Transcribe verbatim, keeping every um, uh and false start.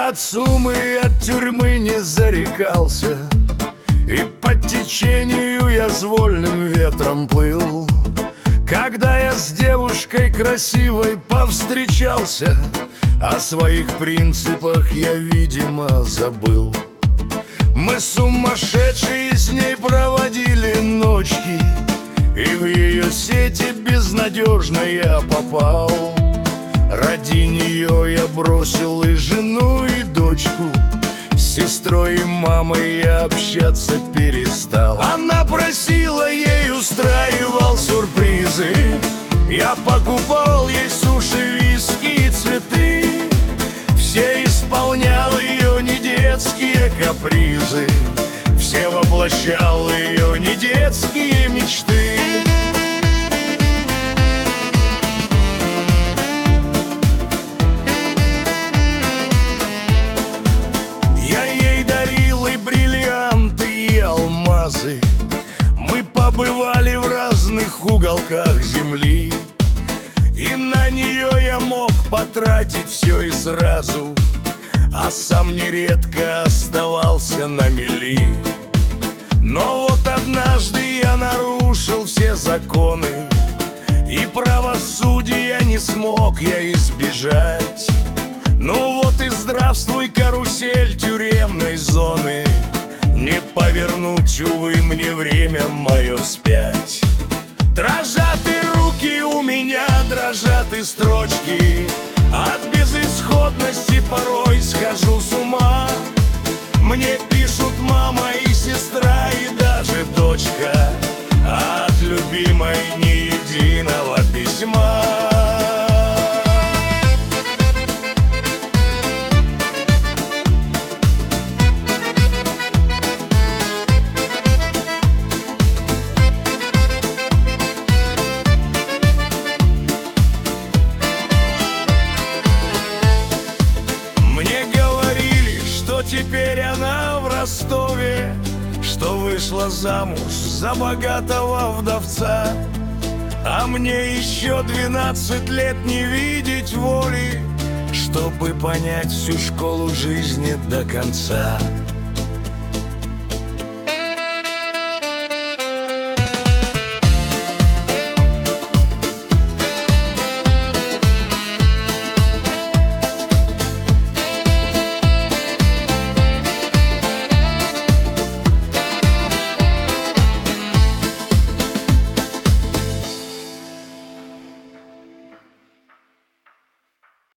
Я от сумы и от тюрьмы не зарекался, и по течению я с вольным ветром плыл. Когда я с девушкой красивой повстречался, о своих принципах я, видимо, забыл. Мы сумасшедшие с ней проводили ночки, и в ее сети безнадежно я попал. Ради нее я бросил и жену, и дочку, с сестрой и мамой я общаться перестал. Она просила, ей устраивал сюрпризы, я покупал ей суши, виски и цветы. Все исполнял ее не детские капризы, все воплощал ее не детские мечты. Я ей дарил и бриллианты, и алмазы. Мы побывали в разных уголках земли, и на нее я мог потратить все и сразу, а сам нередко оставался на мели. Но вот однажды я нарушил все законы, и правосудия не смог я избежать. Ну вот и здравствуй, карусель тюремной зоны, не повернуть, увы, мне время мое вспять. Дрожат и руки у меня, дрожат и строчки, от безысходности порой схожу с ума. Мне пишут мама и сестра, и даже дочка, а от любимой ни единого письма. Теперь она в Ростове, что вышла замуж за богатого вдовца. А мне еще двенадцать лет не видеть воли, чтобы понять всю школу жизни до конца.